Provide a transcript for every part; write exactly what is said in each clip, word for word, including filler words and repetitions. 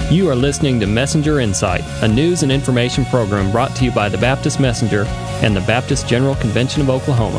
You are listening to Messenger Insight, a news and information program brought to you by the Baptist Messenger and the Baptist General Convention of Oklahoma.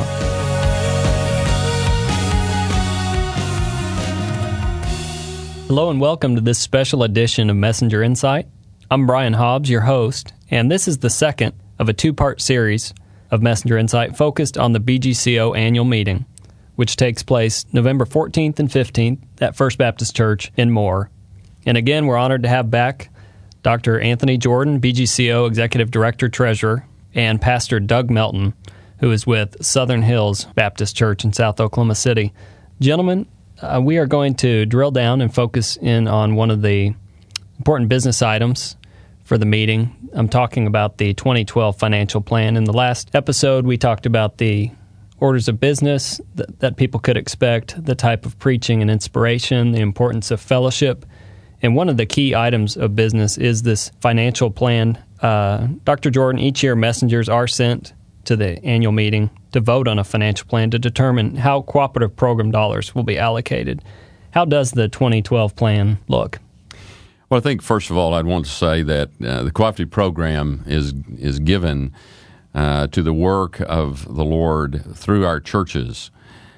Hello and welcome to this special edition of Messenger Insight. I'm Brian Hobbs, your host, and this is the second of a two-part series of Messenger Insight focused on the B G C O annual meeting, which takes place November fourteenth and fifteenth at First Baptist Church in Moore. And again, we're honored to have back Doctor Anthony Jordan, B G C O Executive Director Treasurer, and Pastor Doug Melton, who is with Southern Hills Baptist Church in South Oklahoma City. Gentlemen, uh, we are going to drill down and focus in on one of the important business items for the meeting. I'm talking about the twenty twelve financial plan. In the last episode, we talked about the orders of business that, that people could expect, the type of preaching and inspiration, the importance of fellowship. And one of the key items of business is this financial plan. Uh, Doctor Jordan, each year messengers are sent to the annual meeting to vote on a financial plan to determine how cooperative program dollars will be allocated. How does the twenty twelve plan look? Well, I think, first of all, I'd want to say that uh, the cooperative program is is given uh, to the work of the Lord through our churches.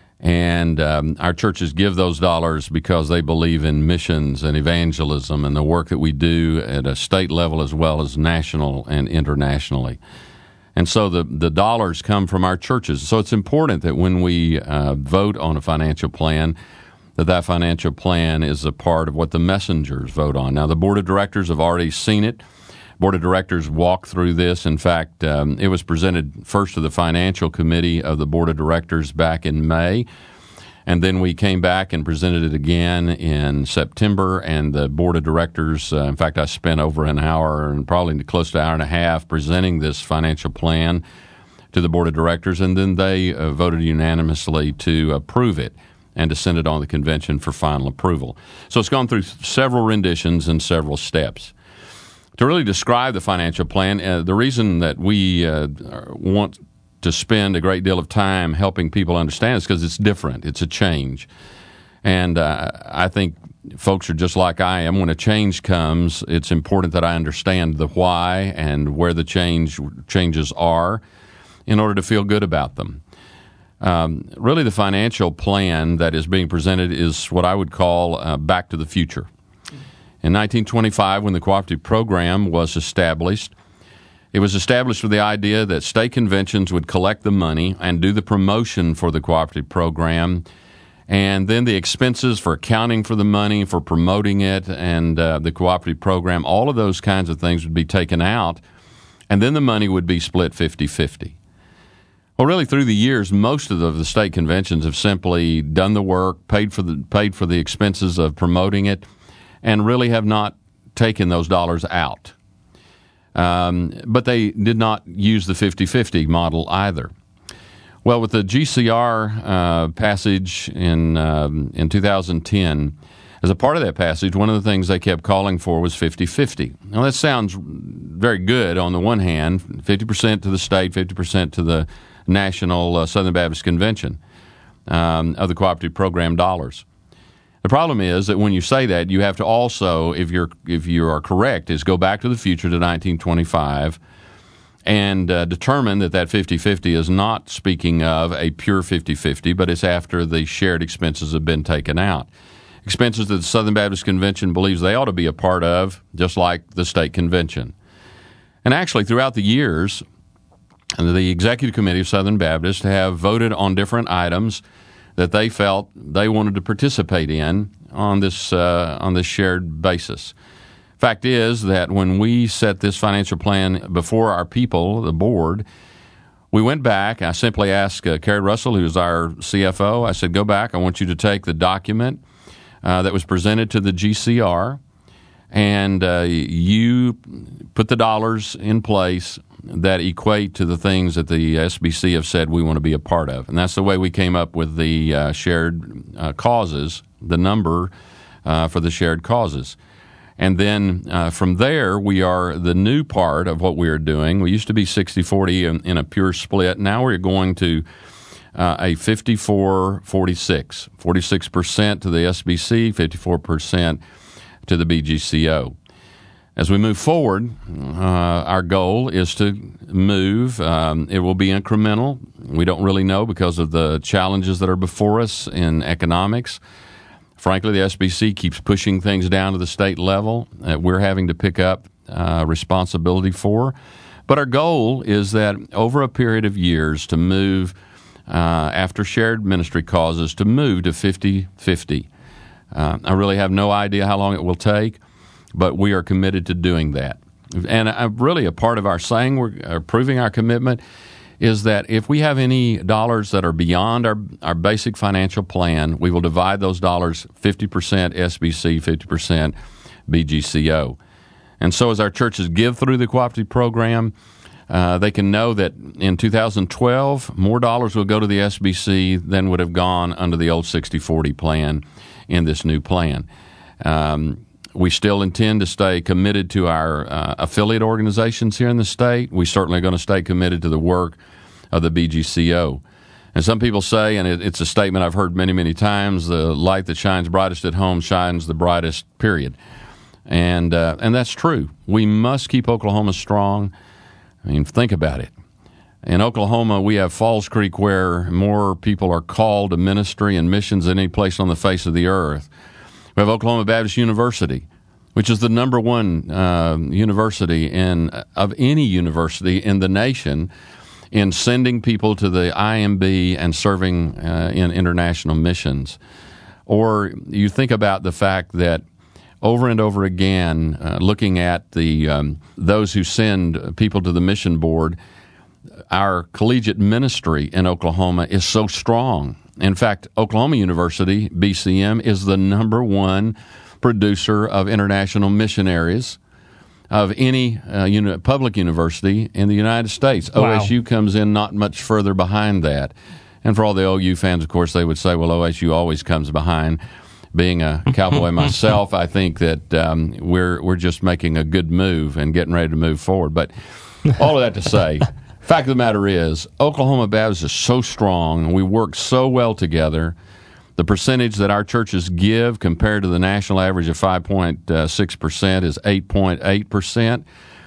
And um, our churches give those dollars because they believe in missions and evangelism and the work that we do at a state level as well as national and internationally. And so the, the dollars come from our churches. So it's important that when we uh, vote on a financial plan, that that financial plan is a part of what the messengers vote on. Now, the board of directors have already seen it. Board of directors walked through this. In fact, um, it was presented first to the financial committee of the board of directors back in May, and then we came back and presented it again in September, and the board of directors, uh, in fact, I spent over an hour and probably close to an hour and a half presenting this financial plan to the board of directors, and then they uh, voted unanimously to approve it and to send it on the convention for final approval. So it's gone through several renditions and several steps. To really describe the financial plan, uh, the reason that we uh, want to spend a great deal of time helping people understand is because it's different. It's a change. And uh, I think folks are just like I am. When a change comes, it's important that I understand the why and where the change changes are in order to feel good about them. Um, really, the financial plan that is being presented is what I would call uh, back to the future. In nineteen twenty-five, when the cooperative program was established, it was established with the idea that state conventions would collect the money and do the promotion for the cooperative program, and then the expenses for accounting for the money, for promoting it, and uh, the cooperative program, all of those kinds of things would be taken out, and then the money would be split fifty-fifty. Well, really, through the years, most of the, the state conventions have simply done the work, paid for the paid for the expenses of promoting it, and really have not taken those dollars out. Um, but they did not use the fifty-fifty model either. Well, with the G C R uh, passage in um, in two thousand ten, as a part of that passage, one of the things they kept calling for was fifty-fifty. Now, that sounds very good on the one hand, fifty percent to the state, fifty percent to the National uh, Southern Baptist Convention um, of the cooperative program dollars. The problem is that when you say that, you have to also, if you're if you are correct, is go back to the future to nineteen twenty-five and uh, determine that that fifty-fifty is not speaking of a pure fifty-fifty, but it's after the shared expenses have been taken out. Expenses that the Southern Baptist Convention believes they ought to be a part of, just like the state convention. And actually, throughout the years, the Executive Committee of Southern Baptist have voted on different items that they felt they wanted to participate in on this uh, on this shared basis. Fact is that when we set this financial plan before our people, the board, we went back. I simply asked uh, Carrie Russell, who's our C F O, I said, go back. I want you to take the document uh, that was presented to the G C R, and uh, you put the dollars in place that equate to the things that the S B C have said we want to be a part of. And that's the way we came up with the uh, shared uh, causes, the number uh, for the shared causes. And then uh, from there, we are the new part of what we are doing. We used to be sixty forty in, in a pure split. Now we're going to uh, a fifty-four forty-six, forty-six percent to the S B C, fifty-four percent to the B G C O. As we move forward, uh, our goal is to move. Um, it will be incremental. We don't really know because of the challenges that are before us in economics. Frankly, the S B C keeps pushing things down to the state level that we're having to pick up uh, responsibility for. But our goal is that over a period of years to move, uh, after shared ministry causes, to move to fifty-fifty. Uh, I really have no idea how long it will take, but we are committed to doing that. And uh, really a part of our saying, we're uh, proving our commitment, is that if we have any dollars that are beyond our, our basic financial plan, we will divide those dollars fifty percent S B C, fifty percent B G C O. And so as our churches give through the cooperative program, uh, they can know that in two thousand twelve, more dollars will go to the S B C than would have gone under the old sixty forty plan in this new plan. Um, we still intend to stay committed to our uh, affiliate organizations here in the state. We certainly are going to stay committed to the work of the B G C O. And some people say, and it, it's a statement I've heard many, many times, the light that shines brightest at home shines the brightest, period. And uh, and that's true. We must keep Oklahoma strong. I mean, think about it. In Oklahoma, we have Falls Creek, where more people are called to ministry and missions than any place on the face of the earth. We have Oklahoma Baptist University, which is the number one uh, university in of any university in the nation in sending people to the I M B and serving uh, in international missions. Or you think about the fact that over and over again, uh, looking at the um, those who send people to the mission board, our collegiate ministry in Oklahoma is so strong. In fact, Oklahoma University, B C M, is the number one producer of international missionaries of any uh, uni- public university in the United States. Wow. O S U comes in not much further behind that. And for all the O U fans, of course, they would say, well, O S U always comes behind. Being a Cowboy myself, I think that um, we're we're just making a good move and getting ready to move forward. But all of that to say, fact of the matter is, Oklahoma Baptist is so strong, and we work so well together. The percentage that our churches give compared to the national average of five point six percent is eight point eight percent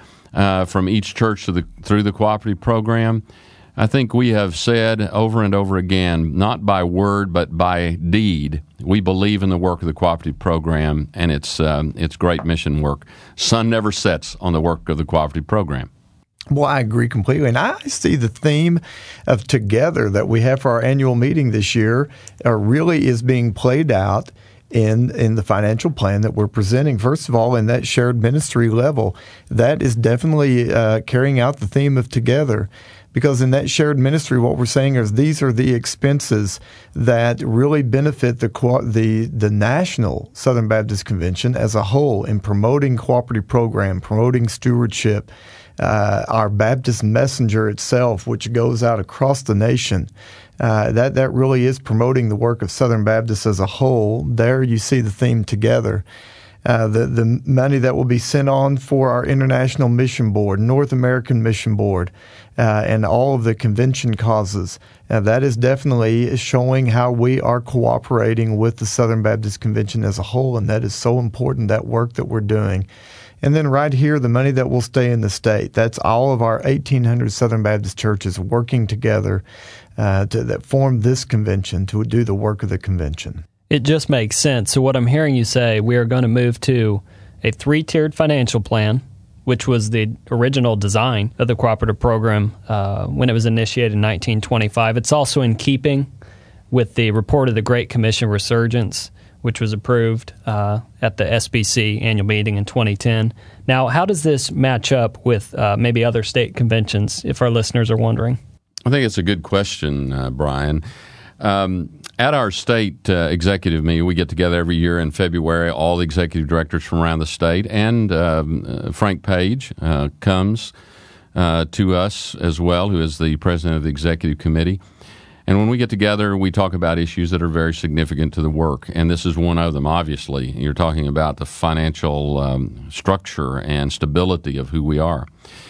uh, from each church to the, through the cooperative program. I think we have said over and over again, not by word but by deed, we believe in the work of the cooperative program and its um, its great mission work. Sun never sets on the work of the cooperative program. Well, I agree completely. And I see the theme of together that we have for our annual meeting this year uh, really is being played out in in the financial plan that we're presenting. First of all, in that shared ministry level, that is definitely uh, carrying out the theme of together. Because in that shared ministry, what we're saying is these are the expenses that really benefit the the the National Southern Baptist Convention as a whole in promoting cooperative program, promoting stewardship, uh, our Baptist Messenger itself, which goes out across the nation. Uh, that that really is promoting the work of Southern Baptists as a whole. There you see the theme together. Uh, the, the money that will be sent on for our International Mission Board, North American Mission Board, uh, and all of the convention causes. Uh, that is definitely showing how we are cooperating with the Southern Baptist Convention as a whole, and that is so important, that work that we're doing. And then right here, the money that will stay in the state. That's all of our eighteen hundred Southern Baptist churches working together uh, to, that form this convention to do the work of the convention. It just makes sense. So what I'm hearing you say, we are going to move to a three-tiered financial plan, which was the original design of the cooperative program uh, when it was initiated in nineteen twenty-five. It's also in keeping with the report of the Great Commission Resurgence, which was approved uh, at the S B C annual meeting in twenty ten. Now, how does this match up with uh, maybe other state conventions, if our listeners are wondering? I think it's a good question, uh, Brian. Um, at our state uh, executive meeting, we get together every year in February, all the executive directors from around the state, and um, uh, Frank Page uh, comes uh, to us as well, who is the president of the executive committee. And when we get together, we talk about issues that are very significant to the work, and this is one of them, obviously. You're talking about the financial um, structure and stability of who we are.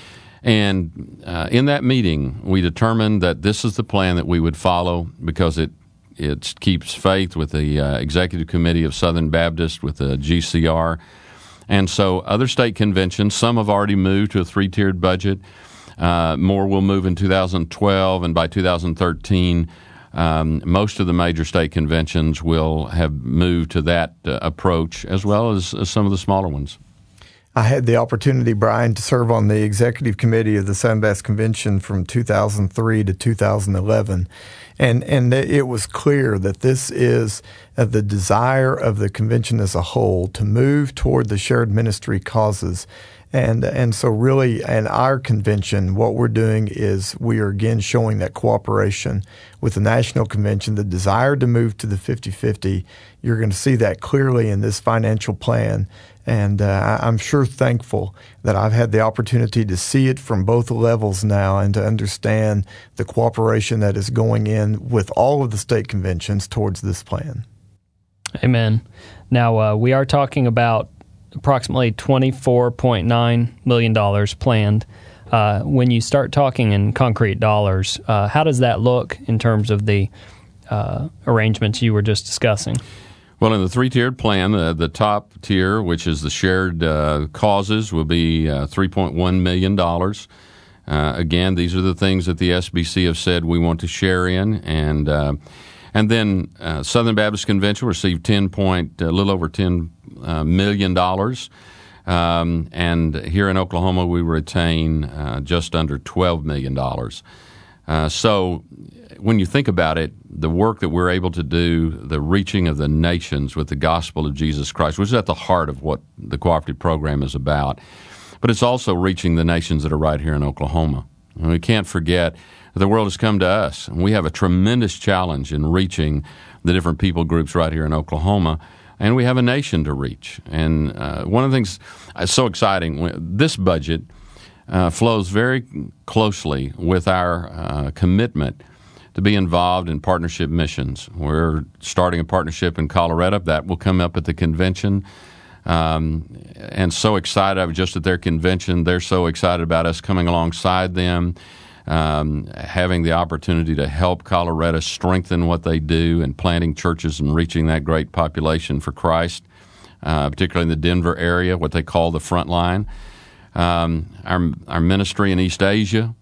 And uh, in that meeting, we determined that this is the plan that we would follow because it it keeps faith with the uh, Executive Committee of Southern Baptist, with the G C R, And so other state conventions, some have already moved to a three-tiered budget. Uh, more will move in two thousand twelve, and by two thousand thirteen, um, most of the major state conventions will have moved to that uh, approach, as well as, as some of the smaller ones. I had the opportunity, Brian, to serve on the executive committee of the Southern Baptist Convention from two thousand three to two thousand eleven. And and it was clear that this is uh, the desire of the convention as a whole to move toward the shared ministry causes. And and so really in our convention, what we're doing is we are again showing that cooperation with the national convention, the desire to move to the fifty-fifty. You're going to see that clearly in this financial plan. And uh, I'm sure thankful that I've had the opportunity to see it from both levels now and to understand the cooperation that is going in with all of the state conventions towards this plan. Amen. Now, uh, we are talking about approximately twenty-four point nine million dollars planned. Uh, when you start talking in concrete dollars, uh, how does that look in terms of the uh, arrangements you were just discussing? Well, in the three-tiered plan, the, the top tier, which is the shared uh, causes, will be uh, three point one million dollars. Uh, again, these are the things that the S B C have said we want to share in. And uh, and then uh, Southern Baptist Convention received ten point, a little over ten uh, million dollars. Um, and here in Oklahoma, we retain uh, just under twelve million dollars. Uh, so when you think about it, the work that we're able to do, the reaching of the nations with the gospel of Jesus Christ, which is at the heart of what the cooperative program is about, but it's also reaching the nations that are right here in Oklahoma. And we can't forget that the world has come to us, and we have a tremendous challenge in reaching the different people groups right here in Oklahoma, and we have a nation to reach. And uh, one of the things that's so exciting, this budget uh, flows very closely with our uh, commitment to be involved in partnership missions. We're starting a partnership in Colorado. That will come up at the convention. Um, and so excited. I was just at their convention. They're so excited about us coming alongside them, um, having the opportunity to help Colorado strengthen what they do and planting churches and reaching that great population for Christ, uh, particularly in the Denver area, what they call the front line. Um, our, our ministry in East Asia.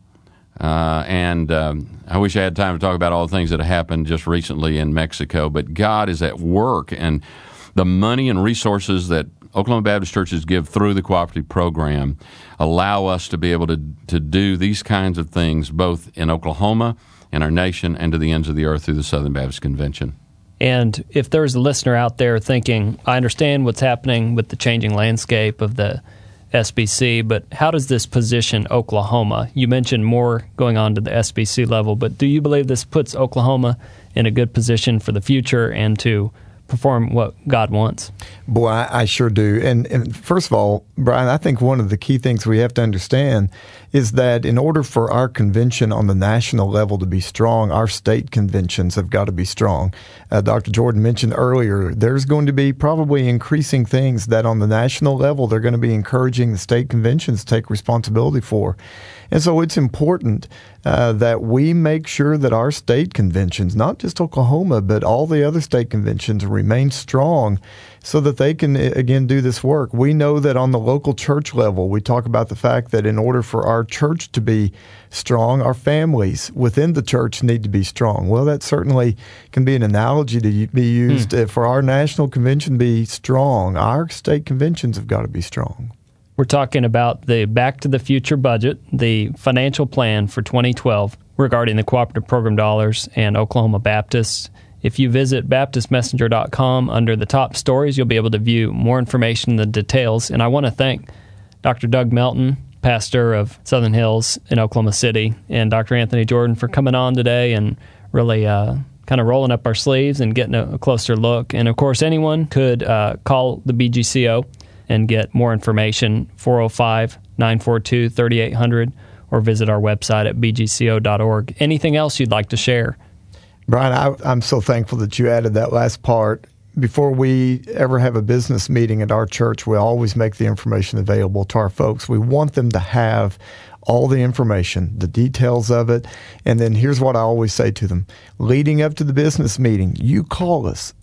Uh, and um, I wish I had time to talk about all the things that have happened just recently in Mexico, but God is at work, and the money and resources that Oklahoma Baptist churches give through the cooperative program allow us to be able to, to do these kinds of things both in Oklahoma, in our nation, and to the ends of the earth through the Southern Baptist Convention. And if there's a listener out there thinking, I understand what's happening with the changing landscape of the S B C, but how does this position Oklahoma? You mentioned more going on to the S B C level, but do you believe this puts Oklahoma in a good position for the future and to perform what God wants? Boy, I, I sure do. And, and first of all, Brian, I think one of the key things we have to understand is that in order for our convention on the national level to be strong, our state conventions have got to be strong. Uh, Doctor Jordan mentioned earlier, there's going to be probably increasing things that on the national level they're going to be encouraging the state conventions to take responsibility for. And so it's important uh, that we make sure that our state conventions, not just Oklahoma, but all the other state conventions, remain strong so that they can, again, do this work. We know that on the local church level, we talk about the fact that in order for our church to be strong, our families within the church need to be strong. Well, that certainly can be an analogy to be used. Hmm. For our national convention to be strong, our state conventions have got to be strong. We're talking about the Back to the Future budget, the financial plan for twenty twelve regarding the cooperative program dollars and Oklahoma Baptist. If you visit baptist messenger dot com under the top stories, you'll be able to view more information, the details. And I want to thank Doctor Doug Melton, pastor of Southern Hills in Oklahoma City, and Doctor Anthony Jordan for coming on today and really uh, kind of rolling up our sleeves and getting a, a closer look. And, of course, anyone could uh, call the B G C O and get more information, four oh five, nine four two, three eight hundred, or visit our website at b g c o dot org. Anything else you'd like to share? Brian, I, I'm so thankful that you added that last part. Before we ever have a business meeting at our church, we always make the information available to our folks. We want them to have all the information, the details of it. And then here's what I always say to them. Leading up to the business meeting, you call us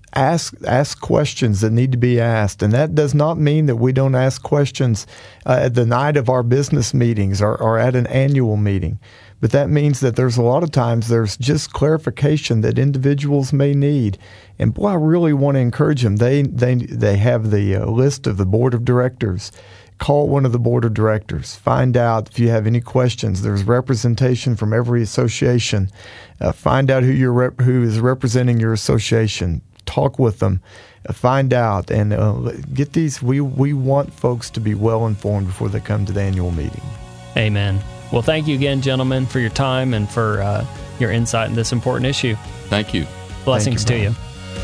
ask ask questions that need to be asked. And that does not mean that we don't ask questions uh, at the night of our business meetings or, or at an annual meeting. But that means that there's a lot of times there's just clarification that individuals may need. And boy, I really want to encourage them. They they they have the uh, list of the board of directors. Call one of the board of directors. Find out if you have any questions. There's representation from every association. Uh, find out who you're rep- who is representing your association. Talk with them. Uh, find out and uh, get these. We we want folks to be well informed before they come to the annual meeting. Amen. Well, thank you again, gentlemen, for your time and for uh, your insight in this important issue. Thank you. Blessings Thank you, to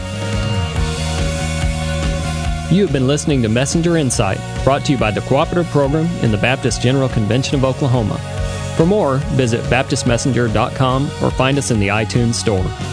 you. You have been listening to Messenger Insight, brought to you by the Cooperative Program in the Baptist General Convention of Oklahoma. For more, visit baptist messenger dot com or find us in the iTunes Store.